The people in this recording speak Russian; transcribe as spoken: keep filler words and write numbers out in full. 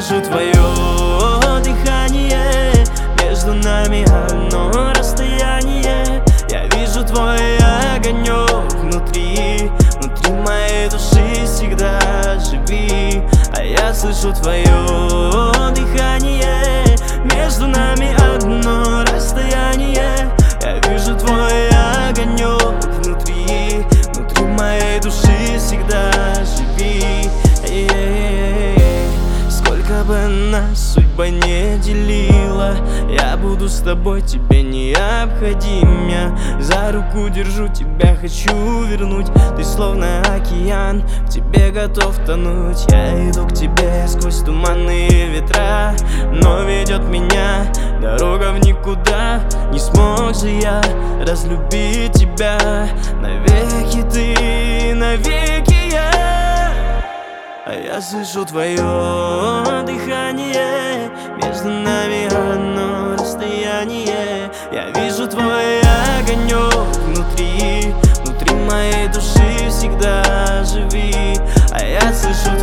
слышу твое дыхание, между нами одно расстояние. Я вижу твой огонек внутри, внутри моей души всегда живи. А я слышу твое дыхание, между нами одно расстояние. Я вижу твой огонек внутри, внутри моей души всегда живи. Эй-эй-эй. Сколько бы нас судьба не делила, я буду с тобой, тебе необходим. Я за руку держу тебя, хочу вернуть. Ты словно океан, в тебе готов тонуть. Я иду к тебе сквозь туманные ветра, но ведет меня дорога в никуда. Не смог же я разлюбить тебя, навеки ты, навеки я. А я слышу твое дыхание, между нами одно расстояние. Я вижу твой огонек внутри, внутри моей души всегда живи. А я слышу